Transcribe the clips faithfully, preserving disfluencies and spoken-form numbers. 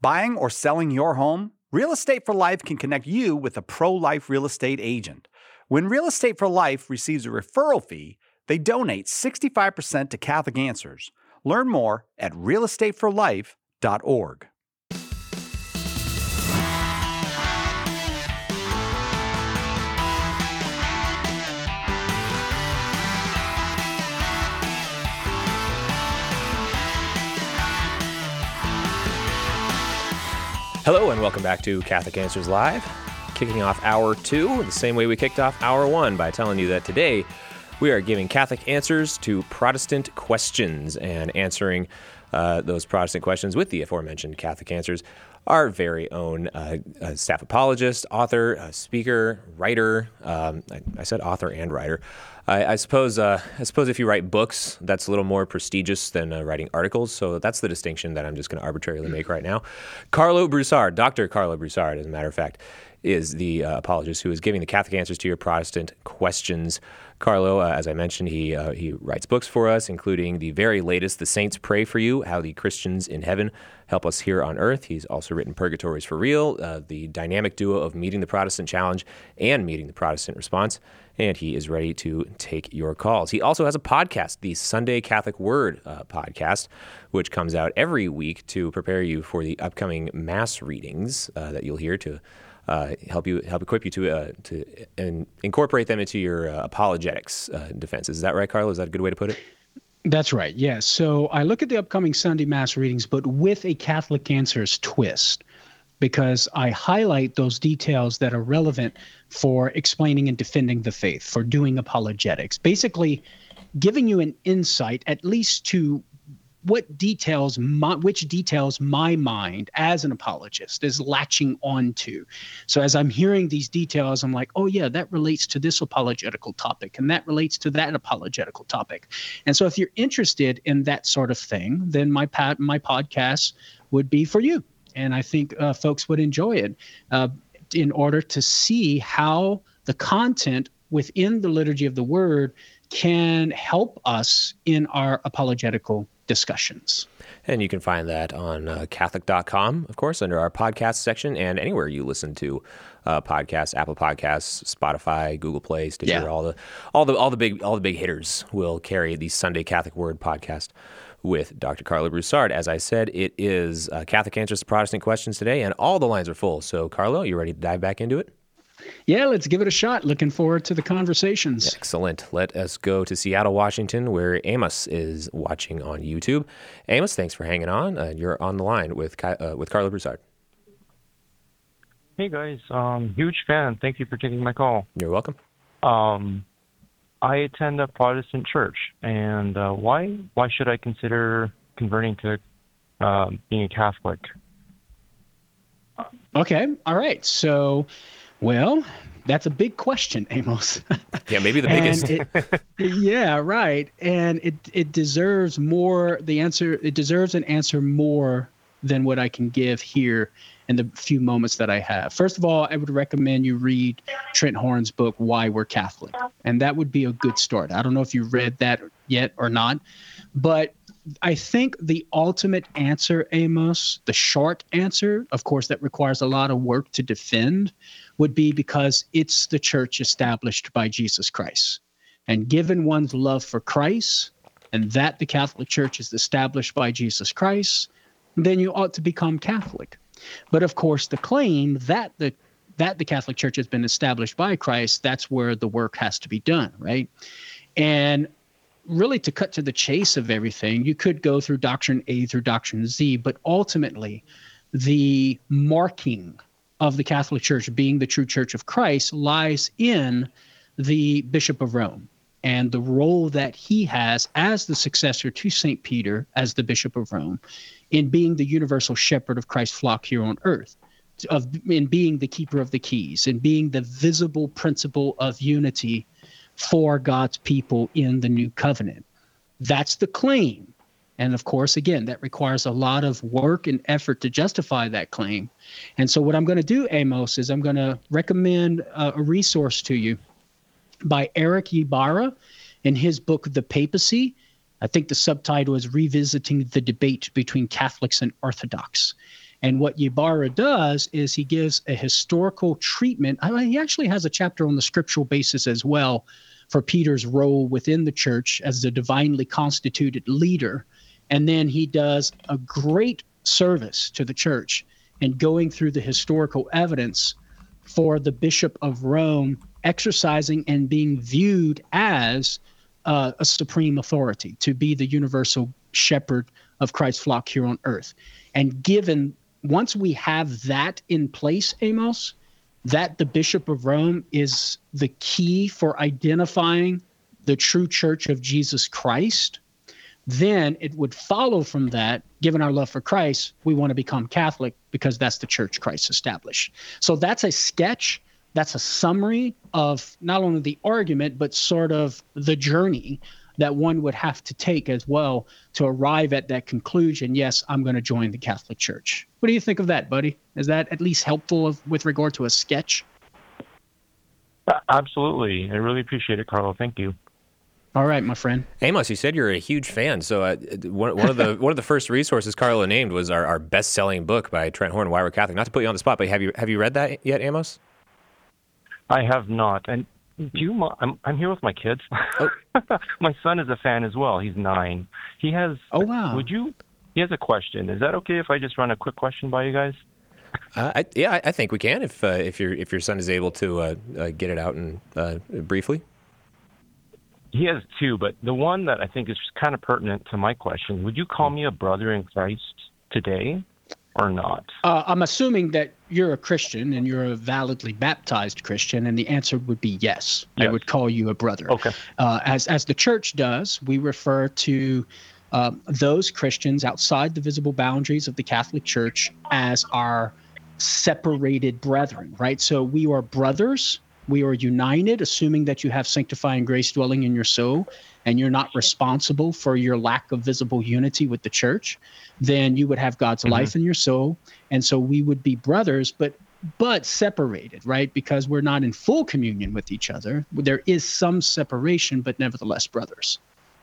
Buying or selling your home? Real Estate for Life can connect you with a pro-life real estate agent. When Real Estate for Life receives a referral fee, they donate sixty-five percent to Catholic Answers. Learn more at real estate for life dot org. Hello and welcome back to Catholic Answers Live, kicking off hour two the same way we kicked off hour one by telling you that today we are giving Catholic answers to Protestant questions and answering uh, those Protestant questions with the aforementioned Catholic Answers. Our very own uh, uh, staff apologist, author, uh, speaker, writer. Um, I, I said author and writer. I, I suppose. Uh, I suppose if you write books, that's a little more prestigious than uh, writing articles. So that's the distinction that I'm just going to arbitrarily make right now. Carlo Broussard, Doctor Carlo Broussard, as a matter of fact, is the uh, apologist who is giving the Catholic answers to your Protestant questions. Carlo, uh, as I mentioned, he uh, he writes books for us, including the very latest, The Saints Pray for You, How the Christians in Heaven Help Us Here on Earth. He's also written Purgatories for Real, uh, the dynamic duo of Meeting the Protestant Challenge and Meeting the Protestant Response, and he is ready to take your calls. He also has a podcast, the Sunday Catholic Word uh, podcast, which comes out every week to prepare you for the upcoming Mass readings uh, that you'll hear to Uh, help you help equip you to uh, to and incorporate them into your uh, apologetics uh, defenses. Is that right, Carlo? Is that a good way to put it? That's right. Yes. So I look at the upcoming Sunday Mass readings, but with a Catholic Answers twist, because I highlight those details that are relevant for explaining and defending the faith, for doing apologetics, basically giving you an insight, at least to what details my, which details my mind as an apologist is latching onto. So as I'm hearing these details, I'm like, oh yeah, that relates to this apologetical topic, and that relates to that apologetical topic. And so if you're interested in that sort of thing, then my pad, my podcast would be for you. And I think uh, folks would enjoy it uh, in order to see how the content within the Liturgy of the Word can help us in our apologetical discussions. And you can find that on uh, Catholic dot com, of course, under our podcast section, and anywhere you listen to uh, podcasts, Apple Podcasts, Spotify, Google Play, Stitcher, Yeah. all the all the all the big all the big hitters will carry the Sunday Catholic Word podcast with Doctor Carlo Broussard. As I said, it is uh, Catholic Answers to Protestant Questions today, and all the lines are full. So, Carlo, you ready to dive back into it? Yeah, let's give it a shot. Looking forward to the conversations. Excellent. Let us go to Seattle, Washington, where Amos is watching on YouTube. Amos, thanks for hanging on. Uh, you're on the line with uh, with Carlo Broussard. Hey, guys. Um, huge fan. Thank you for taking my call. You're welcome. Um, I attend a Protestant church, and uh, why why should I consider converting to uh, being a Catholic? Okay. All right. So, well, that's a big question, Amos. Yeah, maybe the biggest. it, yeah, right. And it it deserves more. The answer it deserves an answer more than what I can give here in the few moments that I have. First of all, I would recommend you read Trent Horn's book, Why We're Catholic, and that would be a good start. I don't know if you read that yet or not, but I think the ultimate answer, Amos, the short answer, of course, that requires a lot of work to defend, would be because it's the church established by Jesus Christ. And given one's love for Christ, and that the Catholic Church is established by Jesus Christ, then you ought to become Catholic. But of course, the claim that the that the Catholic Church has been established by Christ, that's where the work has to be done, right? And really, to cut to the chase of everything, you could go through Doctrine A through Doctrine Z, but ultimately, the marking of the Catholic Church being the true Church of Christ lies in the Bishop of Rome and the role that he has as the successor to Saint Peter as the Bishop of Rome in being the universal shepherd of Christ's flock here on earth, of in being the keeper of the keys, in being the visible principle of unity for God's people in the new covenant. That's the claim. And of course, again, that requires a lot of work and effort to justify that claim. And so what I'm going to do, Amos, is I'm going to recommend uh, a resource to you by Eric Ybarra in his book, The Papacy. I think the subtitle is Revisiting the Debate Between Catholics and Orthodox. And what Ybarra does is he gives a historical treatment. I mean, he actually has a chapter on the scriptural basis as well for Peter's role within the church as the divinely constituted leader. And then he does a great service to the church in going through the historical evidence for the Bishop of Rome exercising and being viewed as uh, a supreme authority, to be the universal shepherd of Christ's flock here on earth. And given, once we have that in place, Amos, that the Bishop of Rome is the key for identifying the true church of Jesus Christ, then it would follow from that, given our love for Christ, we want to become Catholic because that's the church Christ established. So that's a sketch. That's a summary of not only the argument, but sort of the journey that one would have to take as well to arrive at that conclusion. Yes, I'm going to join the Catholic Church. What do you think of that, buddy? Is that at least helpful of, with regard to a sketch? Absolutely. I really appreciate it, Carlo. Thank you. All right, my friend. Amos, you said you're a huge fan. So uh, one, one of the one of the first resources Carlo named was our, our best-selling book by Trent Horn, Why We're Catholic. Not to put you on the spot, but have you have you read that yet, Amos? I have not. And do you? I'm I'm here with my kids. Oh. My son is a fan as well. He's nine. He has. Oh wow. Would you? He has a question. Is that okay if I just run a quick question by you guys? Uh, I, yeah, I, I think we can if uh, if your if your son is able to uh, uh, get it out and uh, briefly. He has two, but the one that I think is just kind of pertinent to my question, would you call me a brother in Christ today or not? Uh, I'm assuming that you're a Christian and you're a validly baptized Christian, and the answer would be yes. yes. I would call you a brother. Okay. Uh, as, as the church does, we refer to um, those Christians outside the visible boundaries of the Catholic Church as our separated brethren, right? So we are brothers. We are united, assuming that you have sanctifying grace dwelling in your soul and you're not responsible for your lack of visible unity with the church. Then you would have God's mm-hmm. life in your soul. And so we would be brothers, but but separated, right? Because we're not in full communion with each other. There is some separation, but nevertheless brothers.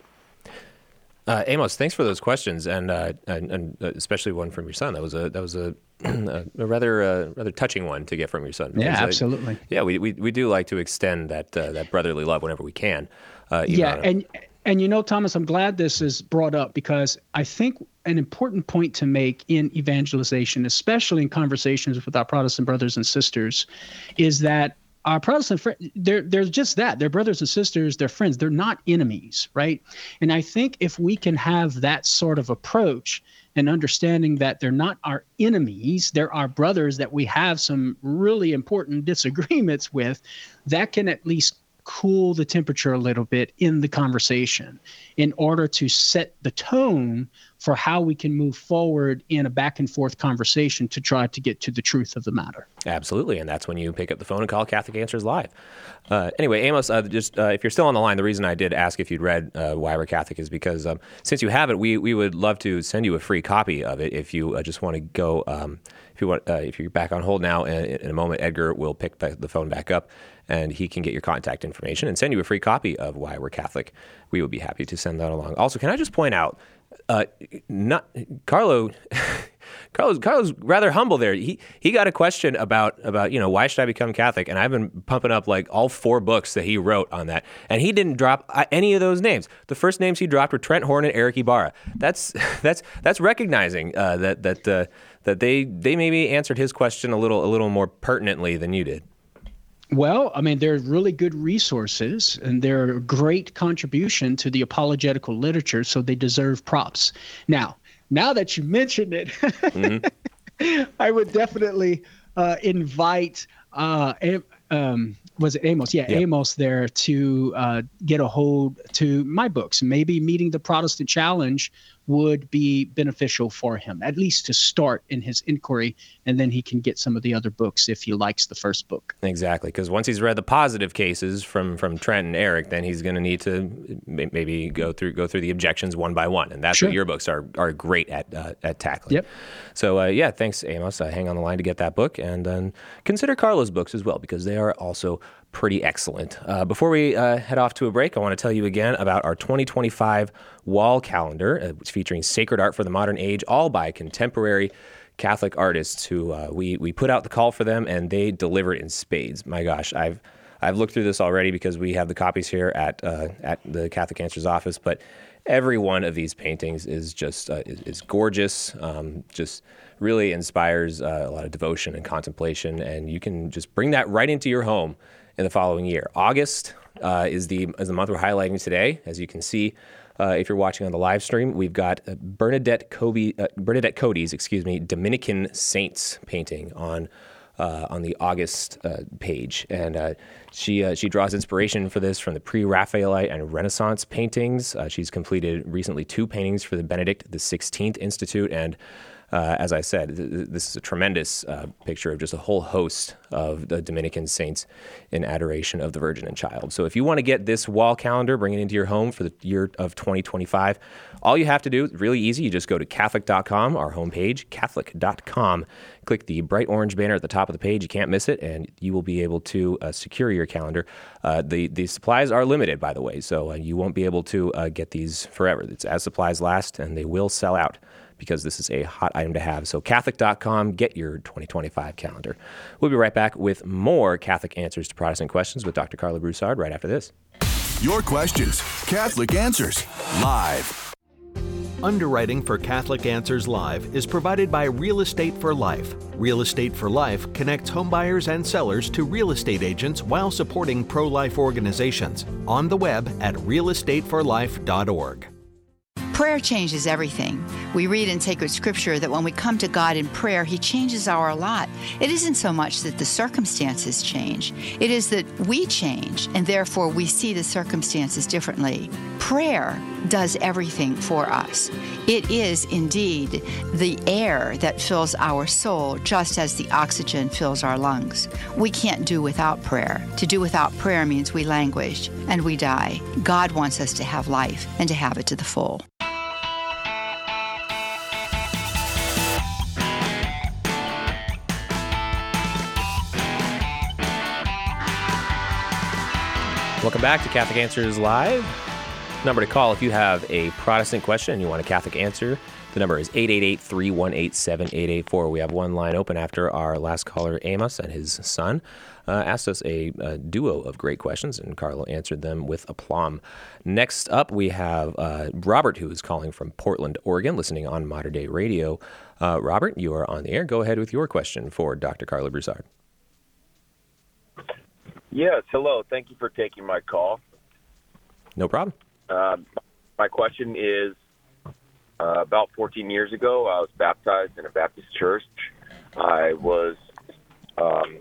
Uh, Amos, thanks for those questions, and, uh, and and especially one from your son. That was a that was a, a rather uh, rather touching one to get from your son. Yeah, because, absolutely. Uh, yeah, we, we we do like to extend that uh, that brotherly love whenever we can. Uh, yeah, and and you know, Thomas, I'm glad this is brought up because I think an important point to make in evangelization, especially in conversations with our Protestant brothers and sisters, is that our Protestant friends, they're, they're just that. They're brothers and sisters. They're friends. They're not enemies, right? And I think if we can have that sort of approach and understanding that they're not our enemies, they're our brothers that we have some really important disagreements with, that can at least cool the temperature a little bit in the conversation in order to set the tone for how we can move forward in a back and forth conversation to try to get to the truth of the matter. Absolutely, and that's when you pick up the phone and call Catholic Answers Live. Uh, anyway, Amos, uh, just uh, if you're still on the line, the reason I did ask if you'd read uh, Why We're Catholic is because um, since you have it, we we would love to send you a free copy of it if you uh, just want to go. Um, if you want, uh, if you're back on hold now, in, in a moment, Edgar will pick back the phone back up, and he can get your contact information and send you a free copy of Why We're Catholic. We would be happy to send that along. Also, can I just point out, uh, not Carlo. Carlos, Carlos, rather humble there. He he got a question about about you know why should I become Catholic, and I've been pumping up like all four books that he wrote on that, and he didn't drop any of those names. The first names he dropped were Trent Horn and Eric Ybarra. That's that's that's recognizing uh, that that uh, that they they maybe answered his question a little a little more pertinently than you did. Well, I mean, they're really good resources, and they're a great contribution to the apologetical literature, so they deserve props. Now. Now that you mentioned it, mm-hmm. I would definitely uh, invite, uh, um, was it Amos? Yeah, yeah. Amos there to uh, get a hold to my books. Maybe Meeting the Protestant Challenge would be beneficial for him, at least to start in his inquiry, and then he can get some of the other books if he likes the first book. Exactly, because once he's read the positive cases from, from Trent and Eric, then he's going to need to maybe go through go through the objections one by one, and that's sure. what your books are are great at uh, at tackling. Yep. So uh, yeah, thanks, Amos. Uh, hang on the line to get that book, and uh, consider Carlo's books as well because they are also pretty excellent. Uh, before we uh, head off to a break, I want to tell you again about our twenty twenty-five wall calendar, uh, featuring sacred art for the modern age, all by contemporary Catholic artists who uh, we we put out the call for them, and they deliver in spades. My gosh, I've I've looked through this already because we have the copies here at uh, at the Catholic Answers office, but every one of these paintings is just uh, is, is gorgeous. Um, just really inspires uh, a lot of devotion and contemplation, and you can just bring that right into your home in the following year. August uh, is the is the month we're highlighting today, as you can see. Uh, if you're watching on the live stream, we've got uh, Bernadette Coby, uh, Bernadette Cody's, excuse me, Dominican Saints painting on uh, on the August uh, page, and uh, she uh, she draws inspiration for this from the pre-Raphaelite and Renaissance paintings. Uh, she's completed recently two paintings for the Benedict the sixteenth Institute, and Uh, as I said, th- this is a tremendous uh, picture of just a whole host of the Dominican saints in adoration of the Virgin and Child. So if you want to get this wall calendar, bring it into your home for the year of twenty twenty-five, all you have to do is really easy. You just go to Catholic dot com, our homepage, Catholic dot com. Click the bright orange banner at the top of the page. You can't miss it, and you will be able to uh, secure your calendar. Uh, the, the supplies are limited, by the way, so uh, you won't be able to uh, get these forever. It's as supplies last, and they will sell out, because this is a hot item to have. So Catholic dot com, get your twenty twenty-five calendar. We'll be right back with more Catholic Answers to Protestant Questions with Doctor Carla Broussard right after this. Your questions, Catholic Answers, live. Underwriting for Catholic Answers Live is provided by Real Estate for Life. Real Estate for Life connects homebuyers and sellers to real estate agents while supporting pro-life organizations. On the web at real estate for life dot org. Prayer changes everything. We read in sacred scripture that when we come to God in prayer, He changes our lot. It isn't so much that the circumstances change. It is that we change, and therefore we see the circumstances differently. Prayer does everything for us. It is indeed the air that fills our soul, just as the oxygen fills our lungs. We can't do without prayer. To do without prayer means we languish and we die. God wants us to have life and to have it to the full. Welcome back to Catholic Answers Live. Number to call if you have a Protestant question and you want a Catholic answer. The number is eight eight eight, three one eight, seven eight eight four. We have one line open after our last caller, Amos, and his son uh, asked us a, a duo of great questions, and Carlo answered them with aplomb. Next up, we have uh, Robert, who is calling from Portland, Oregon, listening on Modern Day Radio. Uh, Robert, you are on the air. Go ahead with your question for Doctor Carla Broussard. Yes, hello. Thank you for taking my call. No problem. Uh, my question is, uh, about fourteen years ago, I was baptized in a Baptist church. I was, um,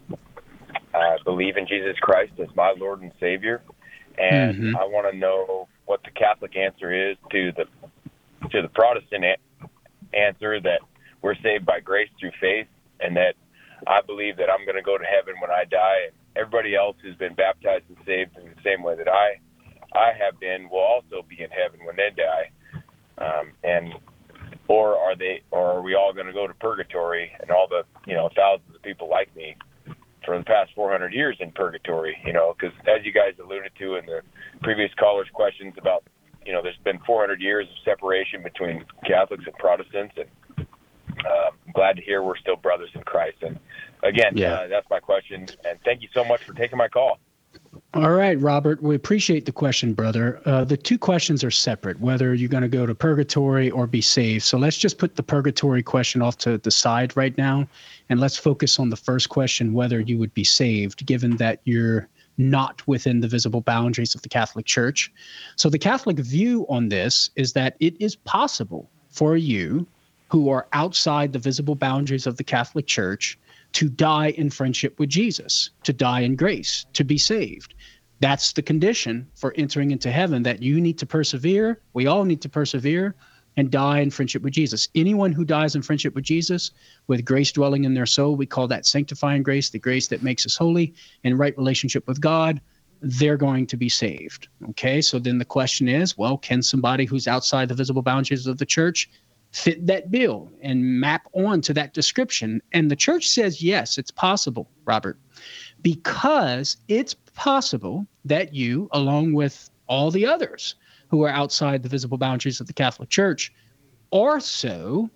I believe in Jesus Christ as my Lord and Savior, and mm-hmm. I want to know what the Catholic answer is to the to the Protestant a- answer that we're saved by grace through faith, and that I believe that I'm going to go to heaven when I die. Everybody else who's been baptized and saved in the same way that I I have been will also be in heaven when they die. Um, and or are they or are we all going to go to purgatory, and all the, you know, thousands of people like me for the past four hundred years in purgatory, you know, because as you guys alluded to in the previous callers' questions about, you know, there's been four hundred years of separation between Catholics and Protestants, and uh, I'm glad to hear we're still brothers in Christ. And again, yeah. uh, that's my question. And thank you so much for taking my call. All right, Robert, we appreciate the question, brother. Uh, the two questions are separate, whether you're going to go to purgatory or be saved. So let's just put the purgatory question off to the side right now, and let's focus on the first question, whether you would be saved, given that you're not within the visible boundaries of the Catholic Church. So the Catholic view on this is that it is possible for you who are outside the visible boundaries of the Catholic Church to die in friendship with Jesus, to die in grace, to be saved. That's the condition for entering into heaven, that you need to persevere. We all need to persevere and die in friendship with Jesus. Anyone who dies in friendship with Jesus, with grace dwelling in their soul, we call that sanctifying grace, the grace that makes us holy in right relationship with God, they're going to be saved. Okay, so then the question is, well, can somebody who's outside the visible boundaries of the church fit that bill and map on to that description? And the church says, yes, it's possible, Robert, because it's possible that you, along with all the others who are outside the visible boundaries of the Catholic Church, are so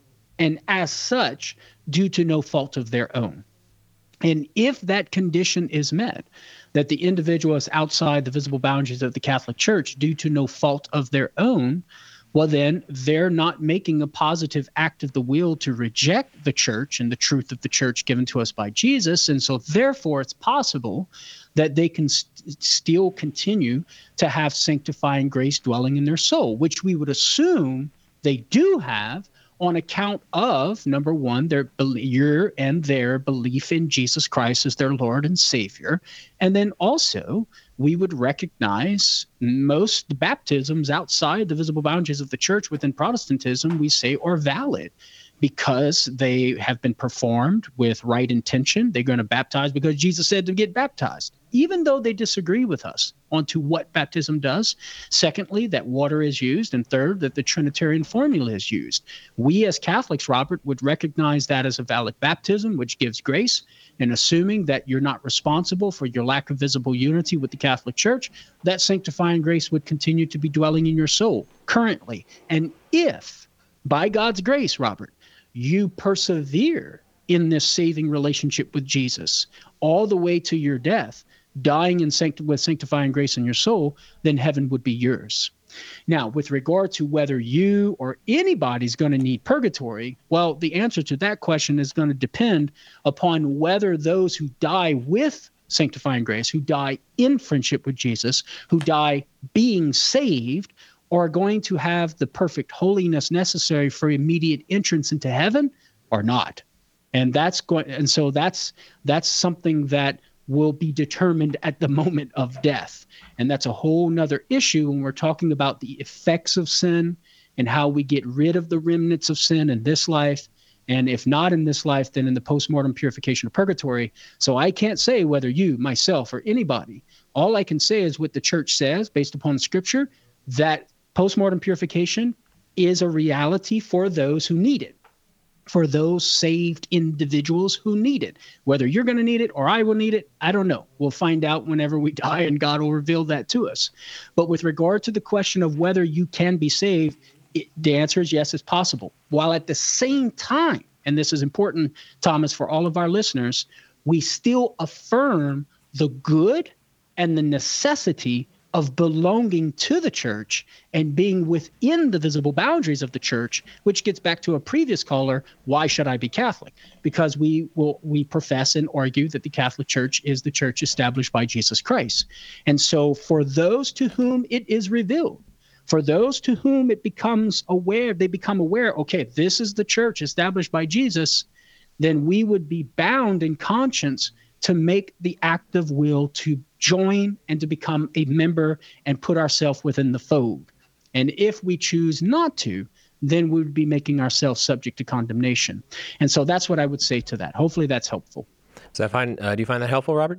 and as such, due to no fault of their own. And if that condition is met, that the individual is outside the visible boundaries of the Catholic Church due to no fault of their own, well, then they're not making a positive act of the will to reject the church and the truth of the church given to us by Jesus. And so therefore, it's possible that they can st- still continue to have sanctifying grace dwelling in their soul, which we would assume they do have on account of, number one, their your and their belief in Jesus Christ as their Lord and Savior. And then also, we would recognize most baptisms outside the visible boundaries of the church within Protestantism, we say, are valid because they have been performed with right intention. They're going to baptize because Jesus said to get baptized, even though they disagree with us on to what baptism does. Secondly, that water is used. And third, that the Trinitarian formula is used. We as Catholics, Robert, would recognize that as a valid baptism, which gives grace. And assuming that you're not responsible for your lack of visible unity with the Catholic Church, that sanctifying grace would continue to be dwelling in your soul currently. And if, by God's grace, Robert, you persevere in this saving relationship with Jesus all the way to your death, dying in sanct- with sanctifying grace in your soul, then heaven would be yours. Now, with regard to whether you or anybody's going to need purgatory, well, the answer to that question is going to depend upon whether those who die with sanctifying grace, who die in friendship with Jesus, who die being saved, are going to have the perfect holiness necessary for immediate entrance into heaven or not. And that's going, and so that's that's something that will be determined at the moment of death. And that's a whole nother issue when we're talking about the effects of sin and how we get rid of the remnants of sin in this life. And if not in this life, then in the postmortem purification of purgatory. So I can't say whether you, myself, or anybody. All I can say is what the church says based upon scripture, that postmortem purification is a reality for those who need it, for those saved individuals who need it. Whether you're going to need it or I will need it, I don't know. We'll find out whenever we die, and God will reveal that to us. But with regard to the question of whether you can be saved, it, the answer is yes, it's possible. While at the same time, and this is important, Thomas, for all of our listeners, we still affirm the good and the necessity of belonging to the church and being within the visible boundaries of the church, which gets back to a previous caller, why should I be Catholic? Because we will we profess and argue that the Catholic Church is the church established by Jesus Christ. And so for those to whom it is revealed, for those to whom it becomes aware, they become aware, okay, this is the church established by Jesus, then we would be bound in conscience to make the act of will to join and to become a member and put ourselves within the fold. And if we choose not to, then we would be making ourselves subject to condemnation. And so that's what I would say to that. Hopefully that's helpful. So I find, uh, do you find that helpful, Robert?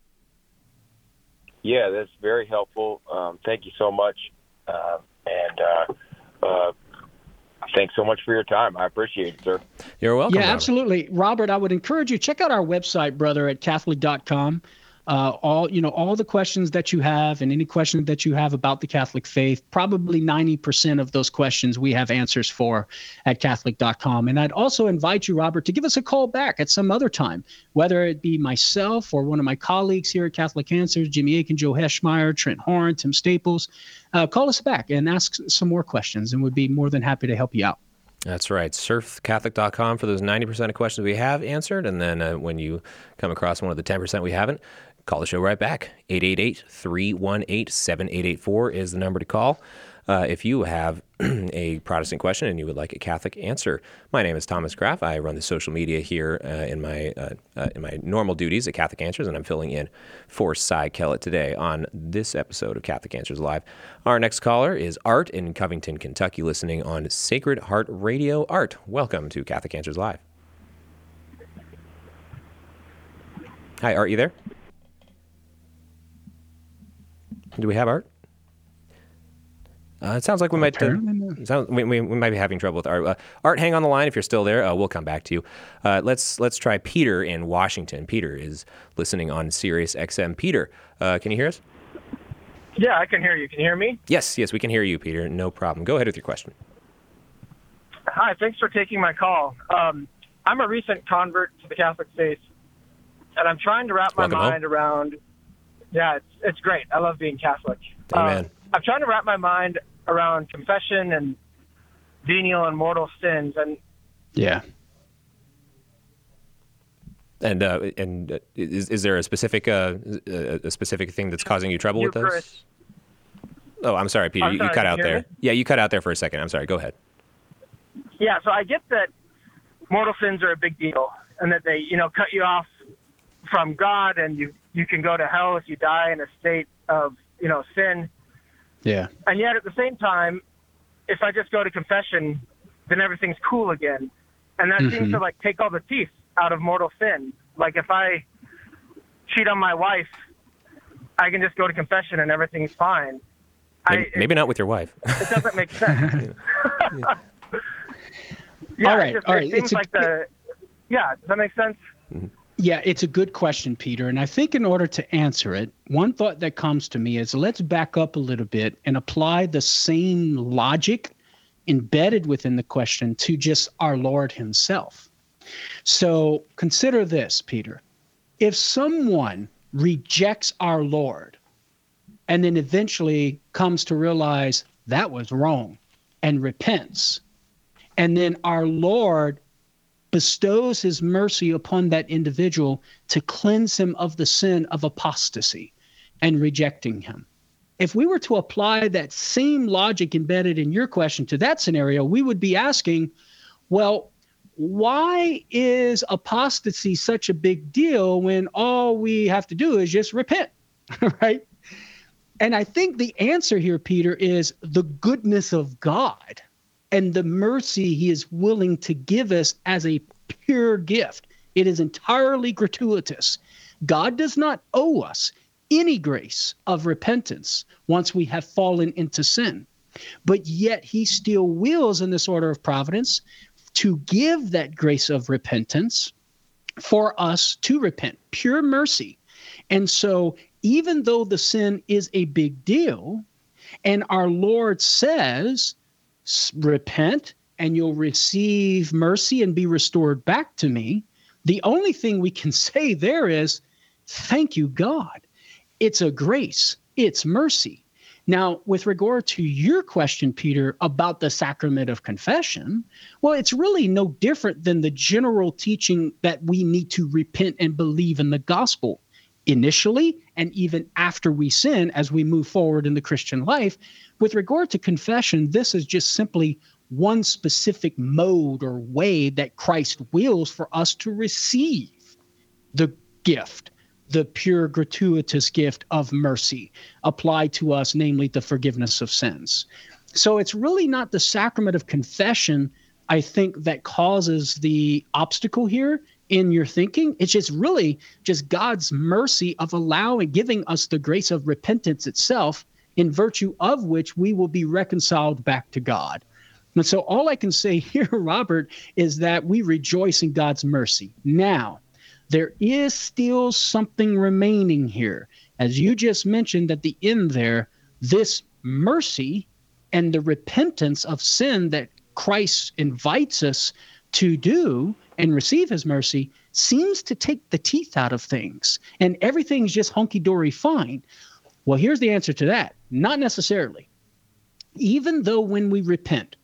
Yeah, that's very helpful. Um, thank you so much. Uh, and uh, uh, thanks so much for your time. I appreciate it, sir. You're welcome. Yeah, Robert. absolutely. Robert, I would encourage you, check out our website, brother, at Catholic dot com. Uh, all you know, all the questions that you have and any question that you have about the Catholic faith, probably ninety percent of those questions we have answers for at Catholic dot com. And I'd also invite you, Robert, to give us a call back at some other time, whether it be myself or one of my colleagues here at Catholic Answers, Jimmy Akin, Joe Heschmeyer, Trent Horn, Tim Staples. Uh, call us back and ask some more questions, and we'd be more than happy to help you out. That's right. Surf Catholic dot com for those ninety percent of questions we have answered. And then uh, when you come across one of the ten percent we haven't, call the show right back. eight eight eight, three one eight, seven eight eight four is the number to call. Uh, if you have a Protestant question and you would like a Catholic answer. My name is Thomas Graff. I run the social media here uh, in my uh, uh, in my normal duties at Catholic Answers, and I'm filling in for Cy Kellett today on this episode of Catholic Answers Live. Our next caller is Art in Covington, Kentucky, listening on Sacred Heart Radio. Art, welcome to Catholic Answers Live. Hi, Art, you there? Do we have Art? Uh, it sounds like we might uh, sound, we, we, we might be having trouble with Art. Uh, Art, hang on the line if you're still there. Uh, we'll come back to you. Uh, let's let's try Peter in Washington. Peter is listening on Sirius X M. Peter, uh, can you hear us? Yeah, I can hear you. Can you hear me? Yes, yes, we can hear you, Peter. No problem. Go ahead with your question. Hi, thanks for taking my call. Um, I'm a recent convert to the Catholic faith, and I'm trying to wrap my Welcome mind home. around. Yeah, it's it's great. I love being Catholic. Amen. Uh, I'm trying to wrap my mind around confession and venial and mortal sins, and Yeah. And uh, and uh, is is there a specific uh, a a specific thing that's causing you trouble with those? Eucharist. Oh, I'm sorry, Peter. I'm you, sorry, you cut can out you hear there. me? Yeah, you cut out there for a second. I'm sorry. Go ahead. Yeah, so I get that mortal sins are a big deal, and that they, you know, cut you off from God, and you you can go to hell if you die in a state of, you know, sin. Yeah. And yet, at the same time, if I just go to confession, then everything's cool again. And that seems Mhm. to, like, take all the teeth out of mortal sin. Like, if I cheat on my wife, I can just go to confession and everything's fine. Maybe, I, maybe not with your wife. It doesn't make sense. yeah, All right, it, just, all it right. seems It's a- like the... Yeah, does that make sense? Yeah, it's a good question, Peter. And I think in order to answer it, one thought that comes to me is let's back up a little bit and apply the same logic embedded within the question to just our Lord himself. So consider this, Peter. If someone rejects our Lord and then eventually comes to realize that was wrong and repents, and then our Lord bestows his mercy upon that individual to cleanse him of the sin of apostasy and rejecting him. If we were to apply that same logic embedded in your question to that scenario, we would be asking, well, why is apostasy such a big deal when all we have to do is just repent, right? And I think the answer here, Peter, is the goodness of God and the mercy he is willing to give us as a pure gift. It is entirely gratuitous. God does not owe us any grace of repentance once we have fallen into sin. But yet he still wills in this order of providence to give that grace of repentance for us to repent, pure mercy. And so even though the sin is a big deal, and our Lord says, repent and you'll receive mercy and be restored back to me, the only thing we can say there is, thank you, God. It's a grace. It's mercy. Now, with regard to your question, Peter, about the sacrament of confession, well, it's really no different than the general teaching that we need to repent and believe in the gospel initially and even after we sin as we move forward in the Christian life. With regard to confession, this is just simply one specific mode or way that Christ wills for us to receive the gift, the pure gratuitous gift of mercy applied to us, namely the forgiveness of sins. So it's really not the sacrament of confession, I think, that causes the obstacle here in your thinking. It's just really just God's mercy of allowing, giving us the grace of repentance itself, in virtue of which we will be reconciled back to God. And so all I can say here, Robert, is that we rejoice in God's mercy. Now, there is still something remaining here. As you just mentioned at the end there, this mercy and the repentance of sin that Christ invites us to do and receive his mercy seems to take the teeth out of things, and everything's just hunky-dory fine. Well, here's the answer to that. Not necessarily. Even though when we repent,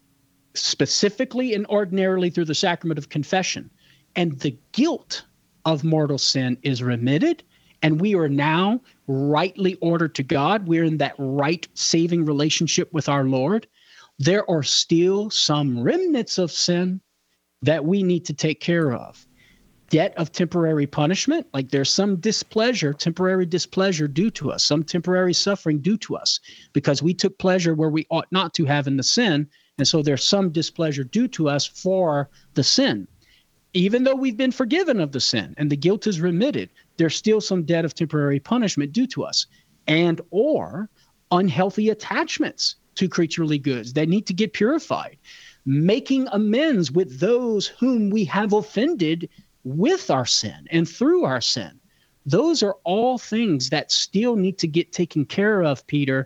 specifically and ordinarily through the sacrament of confession, and the guilt of mortal sin is remitted, and we are now rightly ordered to God, we're in that right saving relationship with our Lord, there are still some remnants of sin that we need to take care of. Debt of temporary punishment, like there's some displeasure, temporary displeasure due to us, some temporary suffering due to us, because we took pleasure where we ought not to have in the sin, and so there's some displeasure due to us for the sin. Even though we've been forgiven of the sin and the guilt is remitted, there's still some debt of temporary punishment due to us, and or unhealthy attachments to creaturely goods that need to get purified, making amends with those whom we have offended with our sin and through our sin. Those are all things that still need to get taken care of, Peter,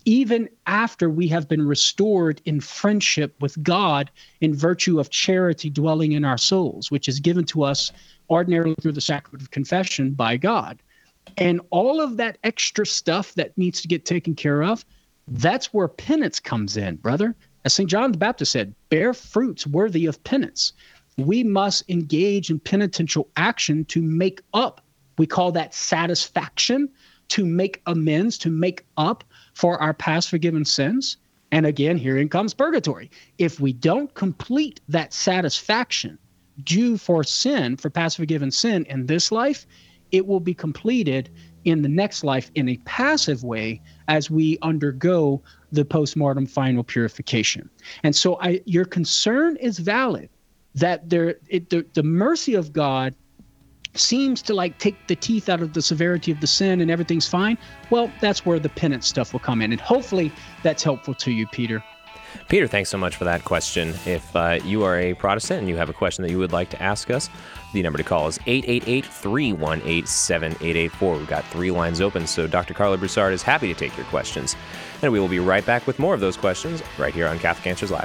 even after we have been restored in friendship with God in virtue of charity dwelling in our souls, which is given to us ordinarily through the sacrament of confession by God. And all of that extra stuff that needs to get taken care of, that's where penance comes in, brother. As Saint John the Baptist said, bear fruits worthy of penance. We must engage in penitential action to make up. We call that satisfaction, to make amends, to make up for our past forgiven sins. And again, herein comes purgatory. If we don't complete that satisfaction due for sin, for past forgiven sin in this life, it will be completed in the next life in a passive way as we undergo the postmortem final purification. And so I, your concern is valid, that there, it, the, the mercy of God seems to like take the teeth out of the severity of the sin and everything's fine. Well, that's where the penance stuff will come in. And hopefully that's helpful to you, Peter. Peter, thanks so much for that question. If uh, you are a Protestant and you have a question that you would like to ask us, the number to call is eight eight eight, three one eight, seven eight eight four. We've got three lines open, so Doctor Carlo Broussard is happy to take your questions. And we will be right back with more of those questions right here on Catholic Answers Live.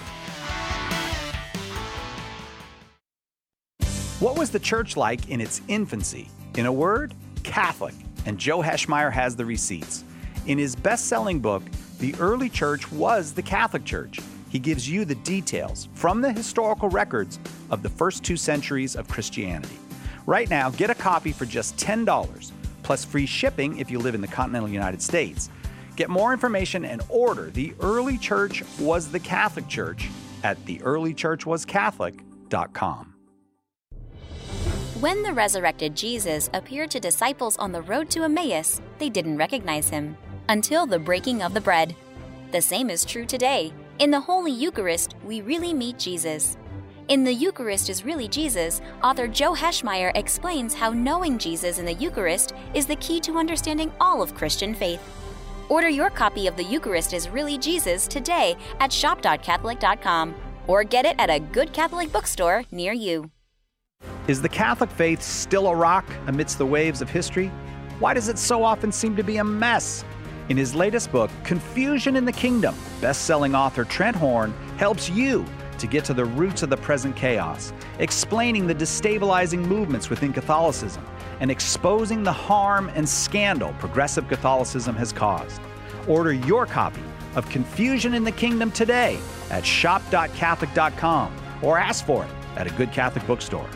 What was the church like in its infancy? In a word, Catholic. And Joe Heschmeyer has the receipts. In his best-selling book, The Early Church Was the Catholic Church, he gives you the details from the historical records of the first two centuries of Christianity. Right now, get a copy for just ten dollars, plus free shipping if you live in the continental United States. Get more information and order The Early Church Was the Catholic Church at the early church was catholic dot com. When the resurrected Jesus appeared to disciples on the road to Emmaus, they didn't recognize him until the breaking of the bread. The same is true today. In the Holy Eucharist, we really meet Jesus. In The Eucharist is Really Jesus, author Joe Heschmeyer explains how knowing Jesus in the Eucharist is the key to understanding all of Christian faith. Order your copy of The Eucharist is Really Jesus today at shop dot catholic dot com or get it at a good Catholic bookstore near you. Is the Catholic faith still a rock amidst the waves of history? Why does it so often seem to be a mess? In his latest book, Confusion in the Kingdom, best-selling author Trent Horn helps you to get to the roots of the present chaos, explaining the destabilizing movements within Catholicism and exposing the harm and scandal progressive Catholicism has caused. Order your copy of Confusion in the Kingdom today at shop dot catholic dot com or ask for it at a good Catholic bookstore.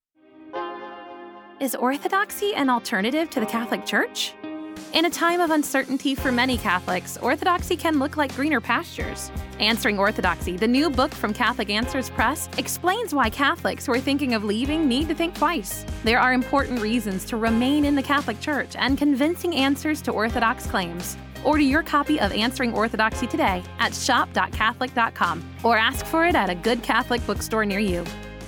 Is orthodoxy an alternative to the Catholic Church? In a time of uncertainty for many Catholics, orthodoxy can look like greener pastures. Answering Orthodoxy, the new book from Catholic Answers Press, explains why Catholics who are thinking of leaving need to think twice. There are important reasons to remain in the Catholic Church and convincing answers to Orthodox claims. Order your copy of Answering Orthodoxy today at shop dot catholic dot com or ask for it at a good Catholic bookstore near you.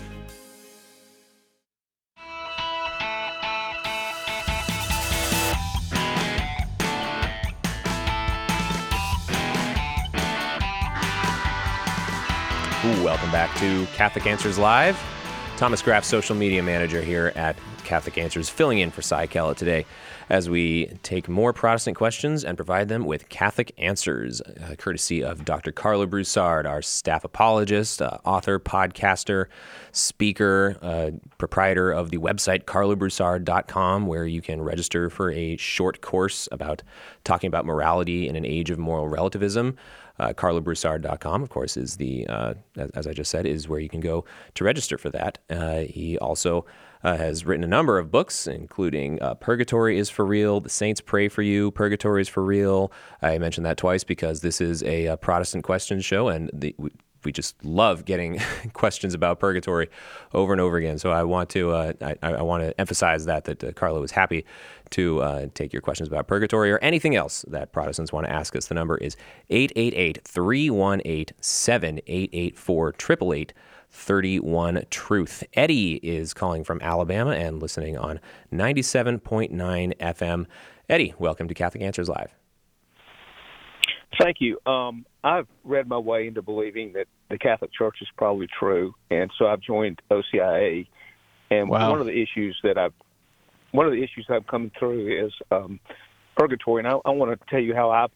Welcome back to Catholic Answers Live. Thomas Graff, social media manager here at Catholic Answers, filling in for Cy Kellett today as we take more Protestant questions and provide them with Catholic answers, uh, courtesy of Doctor Carlo Broussard, our staff apologist, uh, author, podcaster, speaker, uh, proprietor of the website carlo broussard dot com, where you can register for a short course about talking about morality in an age of moral relativism. Uh, carlo broussard dot com, of course, is the, uh, as, as I just said, is where you can go to register for that. Uh, he also uh, has written a number of books, including uh, Purgatory is for Real, The Saints Pray for You, Purgatory is for Real. I mentioned that twice because this is a, a Protestant questions show, and the, we, we just love getting questions about purgatory over and over again. So I want to uh, I, I want to emphasize that that uh, Carlo is happy to uh, take your questions about purgatory or anything else that Protestants want to ask us. The number is eight eight eight, three one eight, seven eight eight four, eight eight eight, three one, truth. Eddie is calling from Alabama and listening on ninety-seven point nine F M. Eddie, welcome to Catholic Answers Live. Thank you. Um, I've read my way into believing that the Catholic Church is probably true, and so I've joined O C I A. And wow. one of the issues that I've one of the issues I've come through is um, purgatory, and I, I want to tell you how I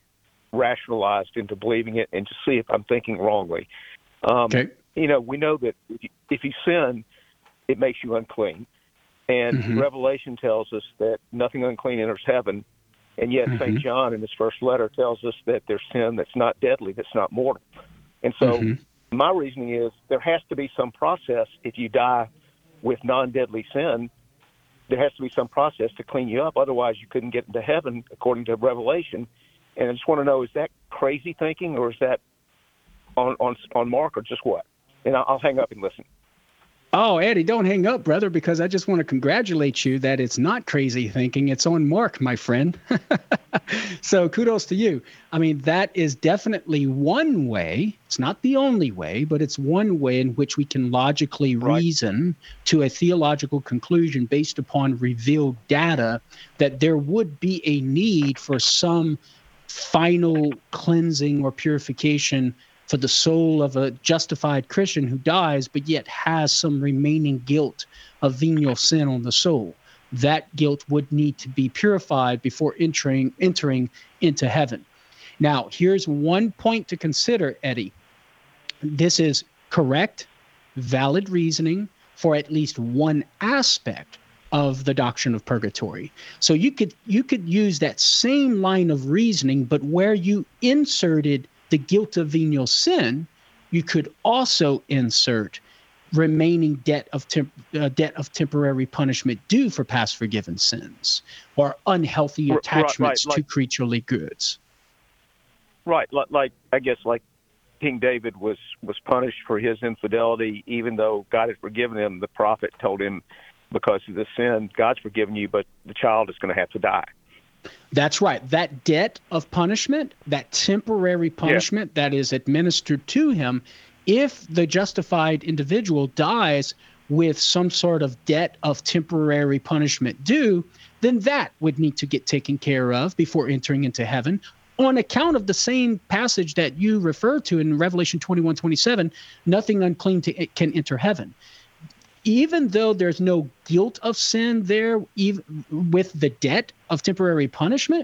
rationalized into believing it and just see if I'm thinking wrongly. Um, okay. You know, we know that if you, if you sin, it makes you unclean. And Mm-hmm. Revelation tells us that nothing unclean enters heaven. And yet Mm-hmm. Saint John in his first letter tells us that there's sin that's not deadly, that's not mortal. And so Mm-hmm. my reasoning is there has to be some process if you die with non-deadly sin. There has to be some process to clean you up. Otherwise, you couldn't get into heaven, according to Revelation. And I just want to know, is that crazy thinking, or is that on on, on mark, or just what? And I'll, I'll hang up and listen. Oh, Eddie, don't hang up, brother, because I just want to congratulate you that it's not crazy thinking. It's on mark, my friend. So kudos to you. I mean, that is definitely one way. It's not the only way, but it's one way in which we can logically Right. reason to a theological conclusion based upon revealed data that there would be a need for some final cleansing or purification for the soul of a justified Christian who dies, but yet has some remaining guilt of venial sin on the soul. That guilt would need to be purified before entering entering into heaven. Now, here's one point to consider, Eddie. This is correct, valid reasoning for at least one aspect of the doctrine of purgatory. So you could you could use that same line of reasoning, but where you inserted the guilt of venial sin, you could also insert remaining debt of temp- uh, debt of temporary punishment due for past forgiven sins, or unhealthy Right, attachments right, like- to creaturely goods. Right, like, like I guess like King David was, was punished for his infidelity, even though God had forgiven him. The prophet told him, because of the sin, God's forgiven you, but the child is going to have to die. That's right. That debt of punishment, that temporary punishment that is administered to him, if the justified individual dies with some sort of debt of temporary punishment due, then that would need to get taken care of before entering into heaven, on account of the same passage that you refer to in Revelation twenty-one twenty-seven, nothing unclean to, can enter heaven. Even though there's no guilt of sin there, even with the debt of temporary punishment,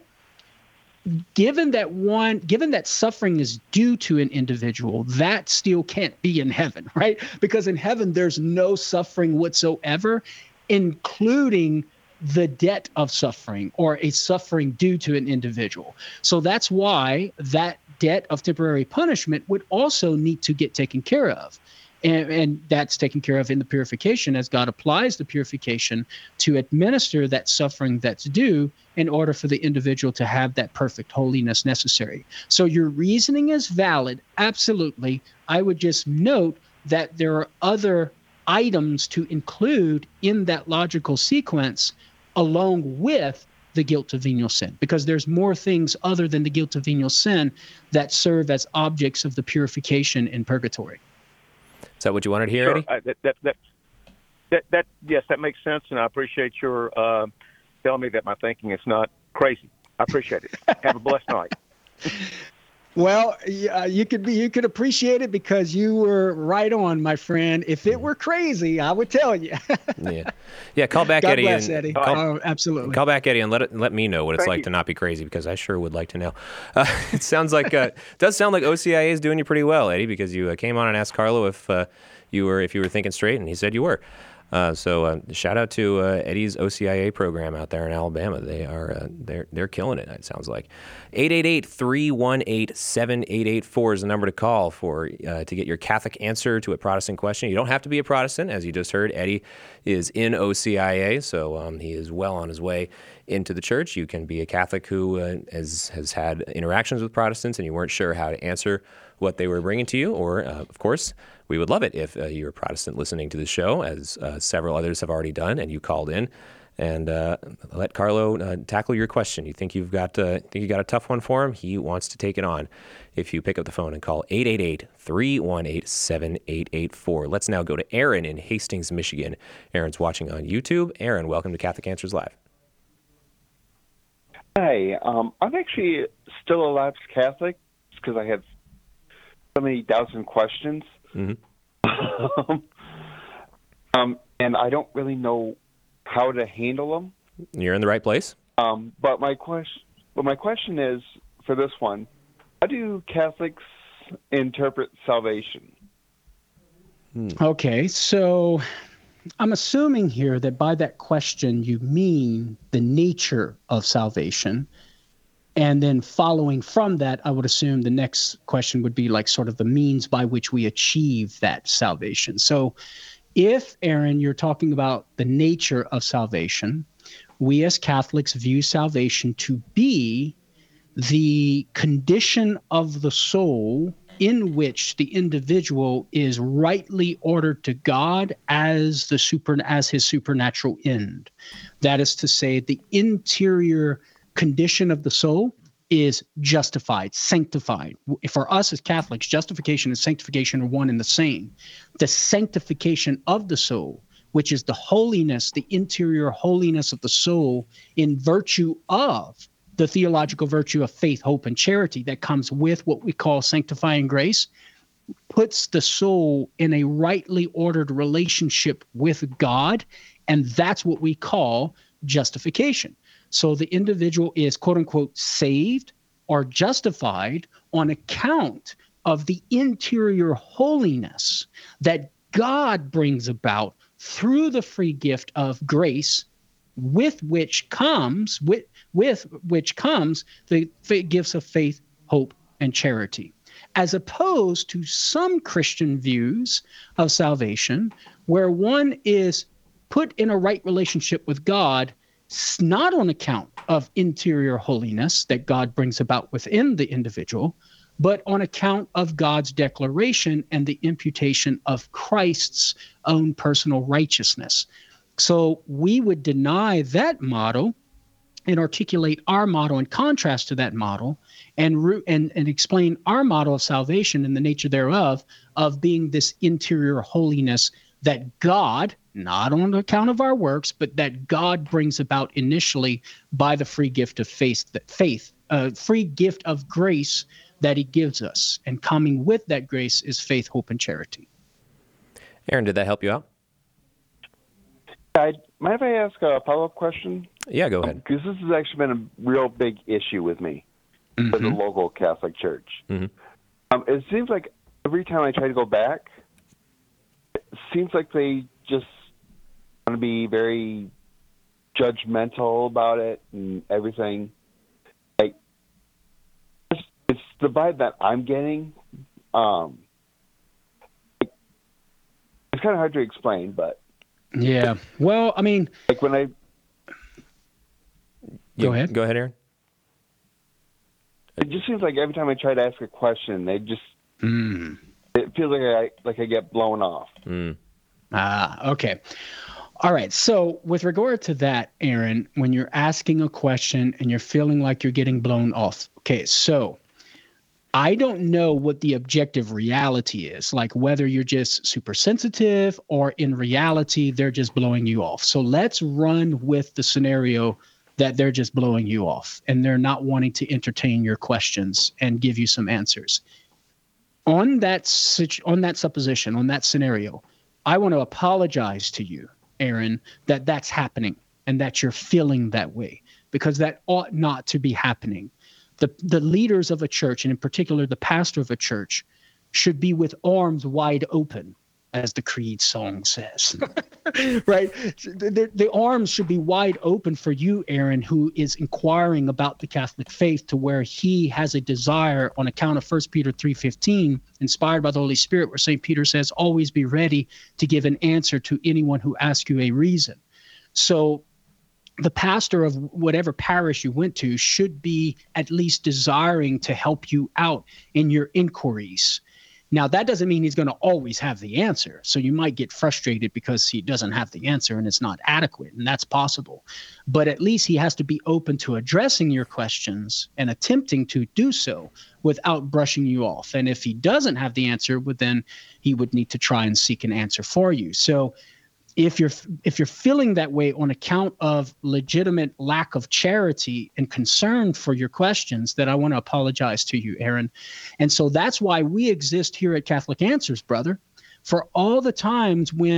given that one, given that suffering is due to an individual, that still can't be in heaven, right? Because in heaven, there's no suffering whatsoever, including the debt of suffering or a suffering due to an individual. So that's why that debt of temporary punishment would also need to get taken care of. And, and that's taken care of in the purification, as God applies the purification to administer that suffering that's due in order for the individual to have that perfect holiness necessary. So your reasoning is valid, absolutely. I would just note that there are other items to include in that logical sequence along with the guilt of venial sin, because there's more things other than the guilt of venial sin that serve as objects of the purification in purgatory. Is that what you wanted to hear, Sure. Eddie? I, that, that, that, that, that, yes, that makes sense, and I appreciate your uh, telling me that my thinking is not crazy. I appreciate it. Have a blessed night. Well, yeah, you could be, you could appreciate it because you were right on, my friend. If it were crazy, I would tell you. yeah, yeah. Call back God Eddie. bless, and, Eddie. Call, Oh, absolutely. Call back Eddie and let it let me know what it's Thank like you. to not be crazy, because I sure would like to know. Uh, it sounds like uh, does sound like O C I A is doing you pretty well, Eddie, because you uh, came on and asked Carlo if uh, you were if you were thinking straight, and he said you were. Uh, so uh, shout out to uh, Eddie's O C I A program out there in Alabama. They are uh, they're they're killing it. It sounds like eight eight eight, three one eight, seven eight eight four is the number to call for uh, to get your Catholic answer to a Protestant question. You don't have to be a Protestant, as you just heard. Eddie is in O C I A, so um, he is well on his way into the church. You can be a Catholic who uh, has has had interactions with Protestants and you weren't sure how to answer what they were bringing to you, or uh, of course, we would love it if uh, you're a Protestant listening to the show, as uh, several others have already done, and you called in and uh, let Carlo uh, tackle your question. You think you've got uh, think you got a tough one for him? He wants to take it on. If you pick up the phone and call eight eight eight, three one eight, seven eight eight four. Let's now go to Aaron in Hastings, Michigan. Aaron's watching on YouTube. Aaron, welcome to Catholic Answers Live. Hi, um, I'm actually still a lapsed Catholic because I have so many doubts and questions. Mm-hmm. um, and I don't really know how to handle them. You're in the right place. Um, but my question, but my question is for this one: how do Catholics interpret salvation? Okay, so I'm assuming here that by that question you mean the nature of salvation. And then following from that, I would assume the next question would be like sort of the means by which we achieve that salvation. So if, Aaron, you're talking about the nature of salvation, we as Catholics view salvation to be the condition of the soul in which the individual is rightly ordered to God as the super as his supernatural end. That is to say, the interior condition of the soul is justified, sanctified. For us as Catholics, justification and sanctification are one and the same. The sanctification of the soul, which is the holiness, the interior holiness of the soul in virtue of the theological virtue of faith, hope, and charity that comes with what we call sanctifying grace, puts the soul in a rightly ordered relationship with God, and that's what we call justification. So the individual is, quote unquote, saved or justified on account of the interior holiness that God brings about through the free gift of grace, with which comes with with which comes the gifts of faith, hope, and charity, as opposed to some Christian views of salvation, where one is put in a right relationship with God, not on account of interior holiness that God brings about within the individual, but on account of God's declaration and the imputation of Christ's own personal righteousness. So we would deny that model and articulate our model in contrast to that model, and, re- and, and explain our model of salvation and the nature thereof of being this interior holiness that God, not on account of our works, but that God brings about initially by the free gift of faith, that faith, uh, free gift of grace that he gives us. And coming with that grace is faith, hope, and charity. Aaron, did that help you out? I, mind if I ask a follow-up question? Yeah, go ahead. Because this has actually been a real big issue with me, mm-hmm. with the local Catholic Church. Mm-hmm. Um, it seems like every time I try to go back, it seems like they just want to be very judgmental about it and everything. Like, it's, it's the vibe that I'm getting. Um, it's kind of hard to explain, but yeah. Well, I mean, like when I go ahead, go ahead, Aaron. It just seems like every time I try to ask a question, they just mm. it feels like I like I get blown off. Mm. Ah, okay. All right. So with regard to that, Aaron, when you're asking a question and you're feeling like you're getting blown off, okay, so I don't know what the objective reality is, like whether you're just super sensitive or in reality, they're just blowing you off. So let's run with the scenario that they're just blowing you off and they're not wanting to entertain your questions and give you some answers. On that, on that supposition, on that scenario, I want to apologize to you, Aaron, that that's happening and that you're feeling that way, because that ought not to be happening. The the leaders of a church, and in particular the pastor of a church, should be with arms wide open, as the Creed song says, right? The, the arms should be wide open for you, Aaron, who is inquiring about the Catholic faith, to where he has a desire on account of First Peter three fifteen, inspired by the Holy Spirit, where Saint Peter says, always be ready to give an answer to anyone who asks you a reason. So the pastor of whatever parish you went to should be at least desiring to help you out in your inquiries. Now, that doesn't mean he's going to always have the answer. So you might get frustrated because he doesn't have the answer and it's not adequate, and that's possible. But at least he has to be open to addressing your questions and attempting to do so without brushing you off. And if he doesn't have the answer, well, then he would need to try and seek an answer for you. So If you're if you're feeling that way on account of legitimate lack of charity and concern for your questions, then I want to apologize to you, Aaron. And so that's why we exist here at Catholic Answers, brother. For all the times when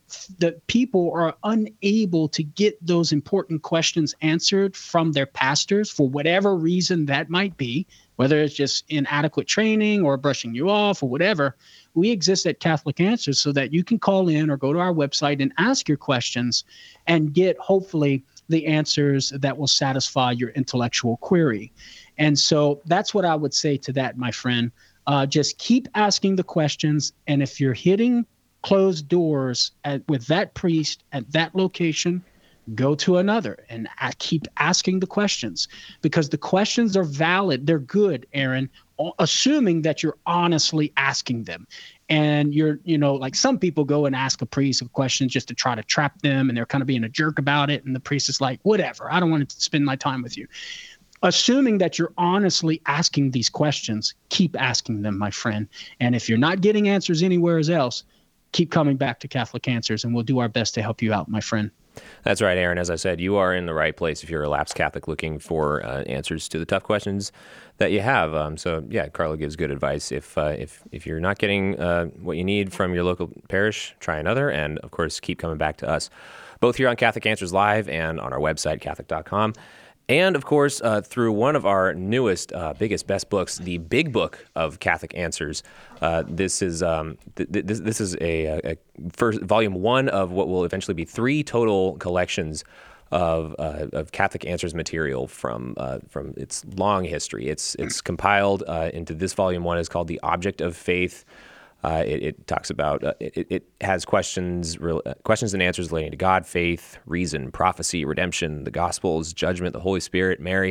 the people are unable to get those important questions answered from their pastors for whatever reason that might be, whether it's just inadequate training or brushing you off or whatever, we exist at Catholic Answers so that you can call in or go to our website and ask your questions and get, hopefully, the answers that will satisfy your intellectual query. And so that's what I would say to that, my friend. Uh, just keep asking the questions. And if you're hitting closed doors at, with that priest at that location, go to another and I keep asking the questions, because the questions are valid. They're good, Aaron, assuming that you're honestly asking them. And you're, you know, like some people go and ask a priest a question just to try to trap them, and they're kind of being a jerk about it. And the priest is like, whatever, I don't want to spend my time with you. Assuming that you're honestly asking these questions, keep asking them, my friend. And if you're not getting answers anywhere else, keep coming back to Catholic Answers, and we'll do our best to help you out, my friend. That's right, Aaron. As I said, you are in the right place if you're a lapsed Catholic looking for uh, answers to the tough questions that you have. Um, so, yeah, Carlo gives good advice. If uh, if if you're not getting uh, what you need from your local parish, try another. And, of course, keep coming back to us, both here on Catholic Answers Live and on our website, Catholic dot com. And, of course, uh, through one of our newest, uh, biggest, best books, the Big Book of Catholic Answers. Uh, this is um, th- th- this, this is a, a first volume one of what will eventually be three total collections of uh, of Catholic Answers material from uh, from its long history. It's it's compiled uh, into this volume one. Is called The Object of Faith. Uh, it, it talks about, uh, it, it has questions re- questions and answers relating to God, faith, reason, prophecy, redemption, the Gospels, judgment, the Holy Spirit, Mary.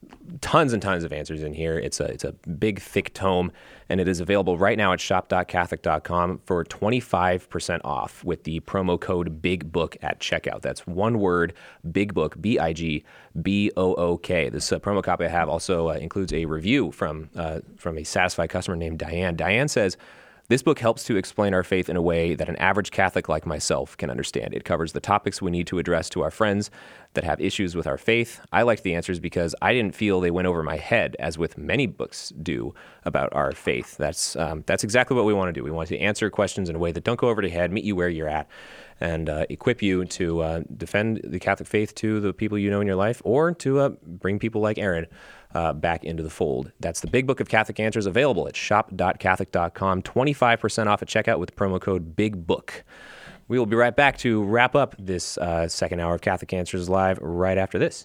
Tons and tons of answers in here. It's a it's a big, thick tome, and it is available right now at shop dot catholic dot com for twenty-five percent off with the promo code BIGBOOK at checkout. That's one word, BIGBOOK, B I G B O O K. This uh, promo copy I have also uh, includes a review from uh, from a satisfied customer named Diane. Diane says, "This book helps to explain our faith in a way that an average Catholic like myself can understand. It covers the topics we need to address to our friends that have issues with our faith. I liked the answers because I didn't feel they went over my head, as with many books do about our faith." That's um, that's exactly what we want to do. We want to answer questions in a way that don't go over your head, meet you where you're at, and uh, equip you to uh, defend the Catholic faith to the people you know in your life, or to uh, bring people like Aaron Uh, back into the fold. That's the Big Book of Catholic Answers, available at shop dot catholic dot com. twenty-five percent off at checkout with the promo code BIGBOOK. We will be right back to wrap up this uh, second hour of Catholic Answers Live right after this.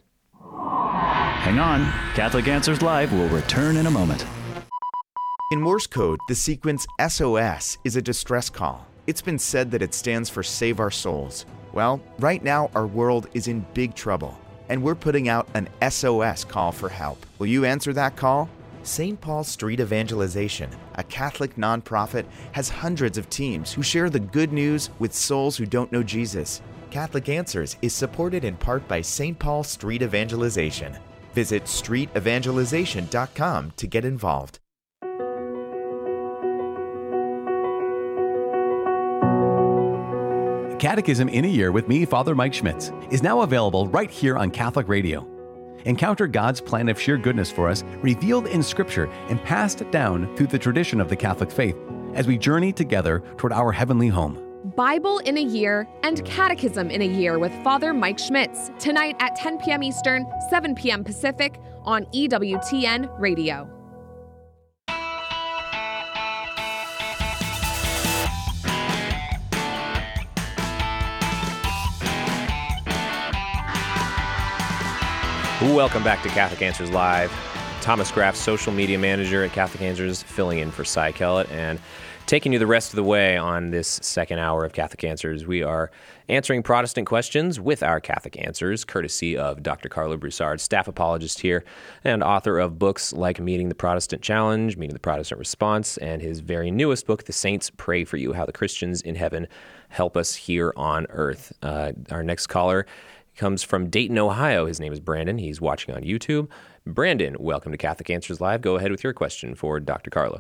Hang on. Catholic Answers Live will return in a moment. In Morse code, the sequence S O S is a distress call. It's been said that it stands for Save Our Souls. Well, right now our world is in big trouble, and we're putting out an S O S call for help. Will you answer that call? Saint Paul Street Evangelization, a Catholic nonprofit, has hundreds of teams who share the good news with souls who don't know Jesus. Catholic Answers is supported in part by Saint Paul Street Evangelization. Visit street evangelization dot com to get involved. Catechism in a Year with me, Father Mike Schmitz, is now available right here on Catholic Radio. Encounter God's plan of sheer goodness for us, revealed in Scripture and passed down through the tradition of the Catholic faith as we journey together toward our heavenly home. Bible in a Year and Catechism in a Year with Father Mike Schmitz, tonight at ten p.m. Eastern, seven p.m. Pacific on E W T N Radio. Welcome back to Catholic Answers Live. Thomas Graff, social media manager at Catholic Answers, filling in for Cy Kellett and taking you the rest of the way on this second hour of Catholic Answers. We are answering Protestant questions with our Catholic Answers, courtesy of Doctor Carlo Broussard, staff apologist here and author of books like Meeting the Protestant Challenge, Meeting the Protestant Response, and his very newest book, The Saints Pray for You, How the Christians in Heaven Help Us Here on Earth. Uh, our next caller comes from Dayton, Ohio. His name is Brandon. He's watching on YouTube. Brandon, welcome to Catholic Answers Live. Go ahead with your question for Doctor Carlo.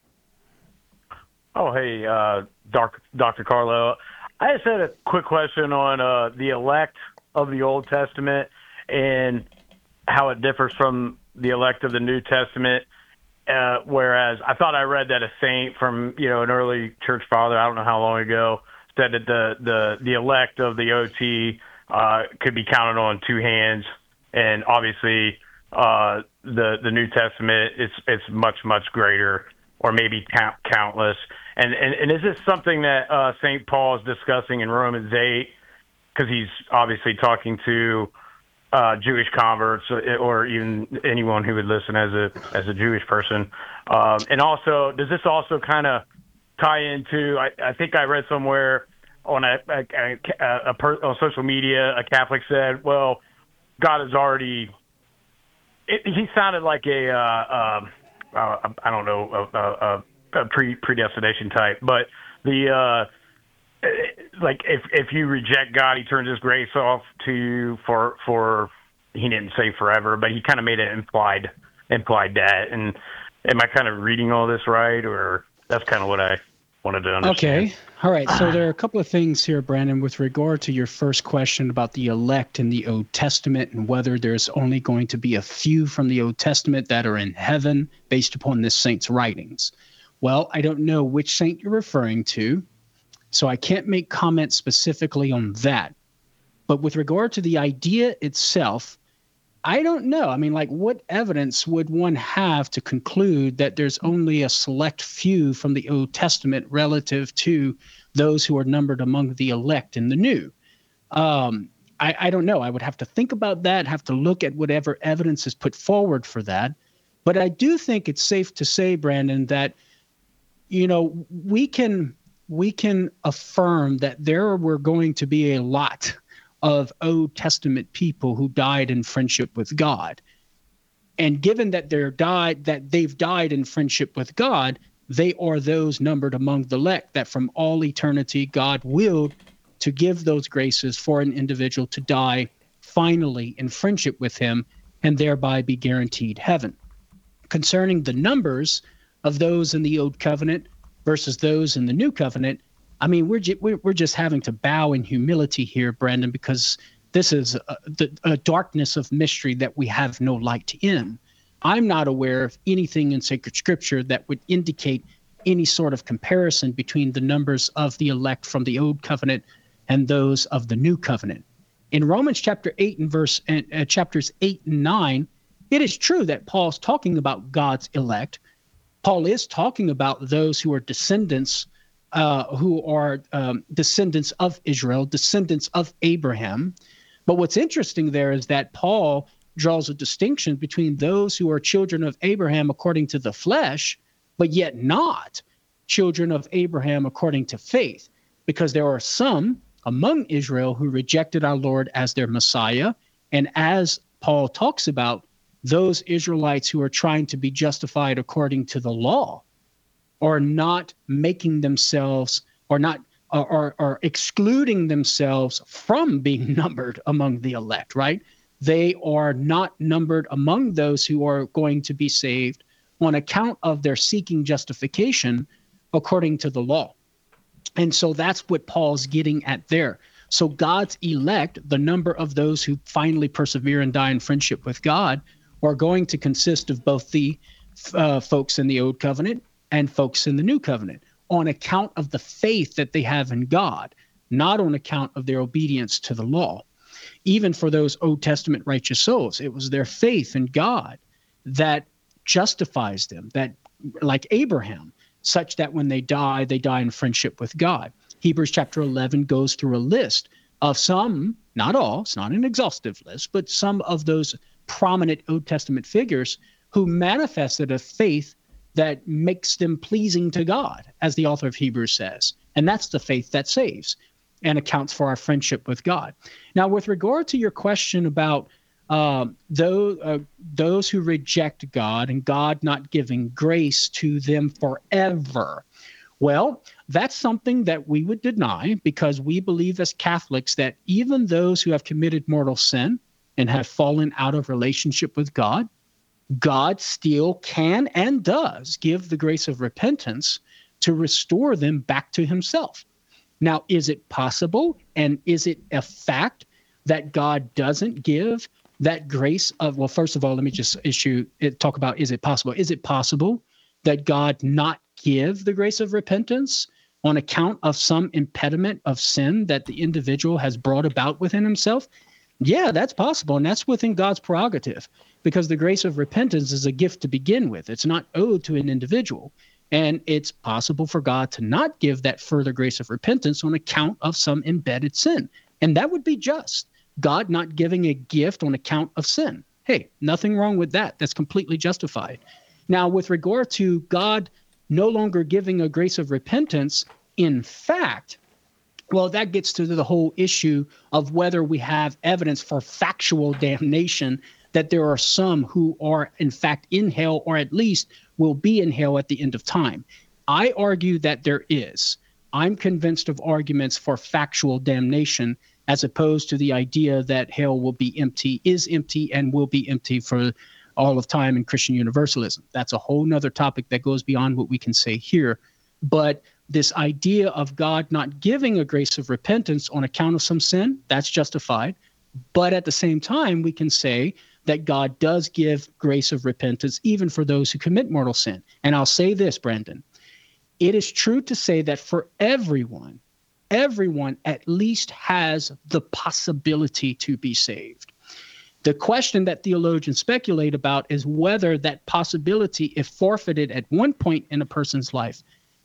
Oh, hey, uh, Doctor Carlo. I just had a quick question on uh, the elect of the Old Testament and how it differs from the elect of the New Testament. Uh, whereas I thought I read that a saint from, you know, an early church father, I don't know how long ago, said that the the the elect of the O T uh, could be counted on two hands, and obviously uh, the the New Testament is it's much much greater, or maybe count, countless. And, and and is this something that uh, Saint Paul is discussing in Romans eight? Because he's obviously talking to uh, Jewish converts, or, or even anyone who would listen as a as a Jewish person. Um, and also, does this also kind of tie into? I, I think I read somewhere on a, a, a, a per, on social media, a Catholic said, "Well, God has already." It, he sounded like a uh, uh, uh, I don't know a, a, a pre predestination type, but the. Uh, Like if if you reject God, He turns His grace off to you for for He didn't say forever, but He kind of made it implied implied that. And am I kind of reading all this right, or that's kind of what I wanted to understand? Okay, all right. So there are a couple of things here, Brandon, with regard to your first question about the elect in the Old Testament and whether there's only going to be a few from the Old Testament that are in heaven based upon this saint's writings. Well, I don't know which saint you're referring to, so I can't make comments specifically on that. But with regard to the idea itself, I don't know. I mean, like, what evidence would one have to conclude that there's only a select few from the Old Testament relative to those who are numbered among the elect in the New? Um, I, I don't know. I would have to think about that, have to look at whatever evidence is put forward for that. But I do think it's safe to say, Brandon, that, you know, we can... we can affirm that there were going to be a lot of Old Testament people who died in friendship with God. And given that they're died, that they've died in friendship with God, they are those numbered among the elect that from all eternity God willed to give those graces for an individual to die finally in friendship with Him and thereby be guaranteed heaven. Concerning the numbers of those in the Old Covenant versus those in the New Covenant, I mean, we're ju- we're just having to bow in humility here, Brandon, because this is a, the, a darkness of mystery that we have no light in. I'm not aware of anything in sacred scripture that would indicate any sort of comparison between the numbers of the elect from the Old Covenant and those of the New Covenant. In Romans chapter eight and verse uh, chapters eight and nine, it is true that Paul's talking about God's elect. Paul is talking about those who are descendants, uh, who are um, descendants of Israel, descendants of Abraham. But what's interesting there is that Paul draws a distinction between those who are children of Abraham according to the flesh, but yet not children of Abraham according to faith, because there are some among Israel who rejected our Lord as their Messiah. And as Paul talks about, those Israelites who are trying to be justified according to the law are not making themselves or not are, are excluding themselves from being numbered among the elect, right? They are not numbered among those who are going to be saved on account of their seeking justification according to the law. And so that's what Paul's getting at there. So God's elect, the number of those who finally persevere and die in friendship with God, are going to consist of both the uh, folks in the Old Covenant and folks in the New Covenant on account of the faith that they have in God, not on account of their obedience to the law. Even for those Old Testament righteous souls, it was their faith in God that justifies them, that, like Abraham, such that when they die, they die in friendship with God. Hebrews chapter eleven goes through a list of some, not all, it's not an exhaustive list, but some of those prominent Old Testament figures who manifested a faith that makes them pleasing to God, as the author of Hebrews says. And that's the faith that saves and accounts for our friendship with God. Now, with regard to your question about uh, those, uh, those who reject God and God not giving grace to them forever, well, that's something that we would deny, because we believe as Catholics that even those who have committed mortal sin and have fallen out of relationship with God, God still can and does give the grace of repentance to restore them back to Himself. Now, is it possible and is it a fact that God doesn't give that grace of, well, first of all, let me just issue talk about, is it possible? Is it possible that God not give the grace of repentance on account of some impediment of sin that the individual has brought about within himself? Yeah, that's possible. And that's within God's prerogative, because the grace of repentance is a gift to begin with. It's not owed to an individual. And it's possible for God to not give that further grace of repentance on account of some embedded sin. And that would be just. God not giving a gift on account of sin. Hey, nothing wrong with that. That's completely justified. Now, with regard to God no longer giving a grace of repentance, in fact, well, that gets to the whole issue of whether we have evidence for factual damnation, that there are some who are, in fact, in hell, or at least will be in hell at the end of time. I argue that there is. I'm convinced of arguments for factual damnation, as opposed to the idea that hell will be empty, is empty, and will be empty for all of time in Christian universalism. That's a whole nother topic that goes beyond what we can say here. But this idea of God not giving a grace of repentance on account of some sin, that's justified. But at the same time, we can say that God does give grace of repentance even for those who commit mortal sin. And I'll say this, Brandon. It is true to say that for everyone, everyone at least has the possibility to be saved. The question that theologians speculate about is whether that possibility, if forfeited at one point in a person's life,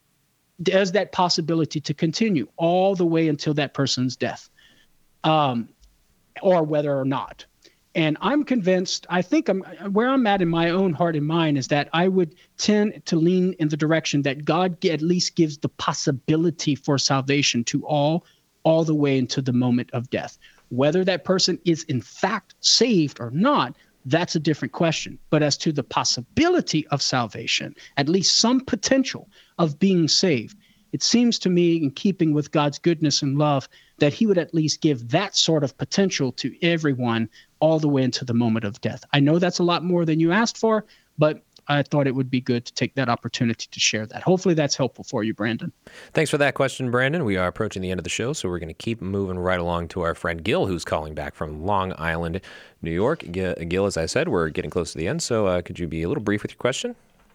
does that possibility to continue all the way until that person's death, um, or whether or not. And I'm convinced, I think I'm where I'm at in my own heart and mind is that I would tend to lean in the direction that God at least gives the possibility for salvation to all, all the way into the moment of death. Whether that person is in fact saved or not, that's a different question. But as to the possibility of salvation, at least some potential of being saved, it seems to me, in keeping with God's goodness and love, that he would at least give that sort of potential to everyone all the way into the moment of death. I know that's a lot more than you asked for, but I thought it would be good to take that opportunity to share that. Hopefully that's helpful for you, Brandon. Thanks for that question, Brandon. We are approaching the end of the show, so we're going to keep moving right along to our friend Gil, who's calling back from Long Island, New York. Gil, as I said, we're getting close to the end, so uh, could you be a little brief with your question?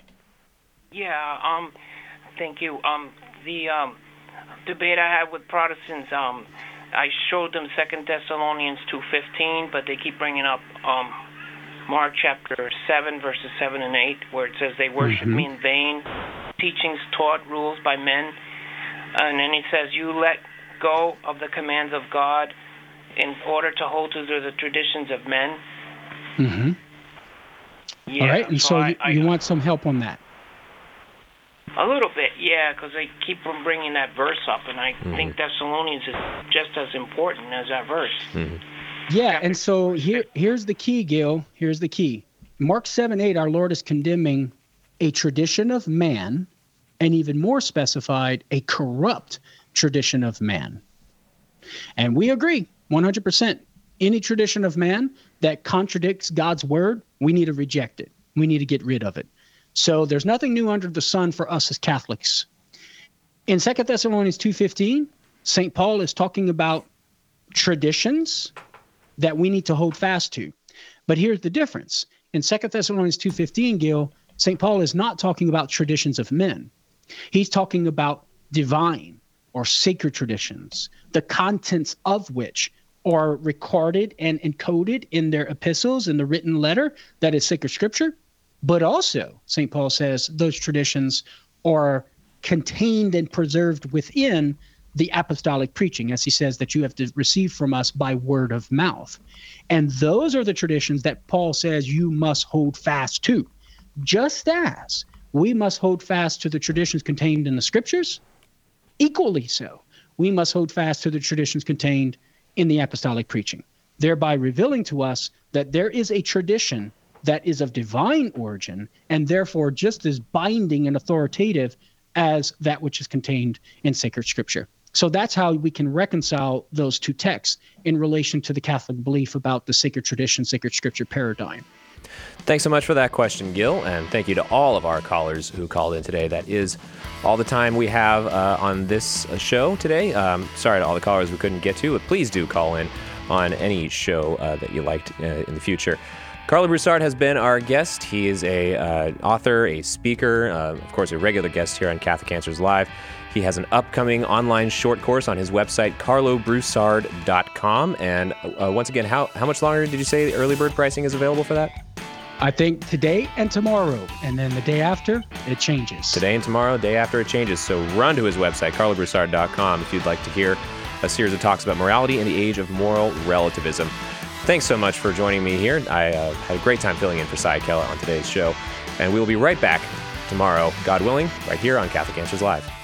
Yeah, um, thank you. Um, the um, debate I had with Protestants, um, I showed them Second Thessalonians two fifteen, but they keep bringing up um, Mark chapter seven, verses seven and eight, where it says they worship mm-hmm. me in vain, teachings taught, rules by men. And then he says, you let go of the commands of God in order to hold to the, the traditions of men. Mm-hmm. Yeah, all right, and so, so you, I, you I, want some help on that? A little bit, yeah, because they keep on bringing that verse up, and I mm-hmm. think Thessalonians is just as important as that verse. Mm-hmm. Yeah, and so here, here's the key, Gil. Here's the key. Mark seven eight, our Lord is condemning a tradition of man, and even more specified, a corrupt tradition of man. And we agree, one hundred percent. Any tradition of man that contradicts God's word, we need to reject it. We need to get rid of it. So there's nothing new under the sun for us as Catholics. In Second Thessalonians two fifteen, Saint Paul is talking about traditions that we need to hold fast to. But here's the difference. In Second Thessalonians two fifteen, Gil, Saint Paul is not talking about traditions of men. He's talking about divine or sacred traditions, the contents of which are recorded and encoded in their epistles, in the written letter that is sacred scripture. But also, Saint Paul says, those traditions are contained and preserved within the apostolic preaching, as he says, that you have to receive from us by word of mouth. And those are the traditions that Paul says you must hold fast to, just as we must hold fast to the traditions contained in the scriptures. Equally so, we must hold fast to the traditions contained in the apostolic preaching, thereby revealing to us that there is a tradition that is of divine origin and therefore just as binding and authoritative as that which is contained in sacred scripture. So that's how we can reconcile those two texts in relation to the Catholic belief about the sacred tradition, sacred scripture paradigm. Thanks so much for that question, Gil, and thank you to all of our callers who called in today. That is all the time we have uh, on this show today. Um, sorry to all the callers we couldn't get to, but please do call in on any show uh, that you liked uh, in the future. Carlo Broussard has been our guest. He is a uh, author, a speaker, uh, of course, a regular guest here on Catholic Answers Live. He has an upcoming online short course on his website, carlo broussard dot com. And uh, once again, how, how much longer did you say the early bird pricing is available for that? I think today and tomorrow, and then the day after, it changes. Today and tomorrow, day after it changes. So run to his website, carlo broussard dot com, if you'd like to hear a series of talks about morality in the age of moral relativism. Thanks so much for joining me here. I uh, had a great time filling in for Cy Kella on today's show. And we will be right back tomorrow, God willing, right here on Catholic Answers Live.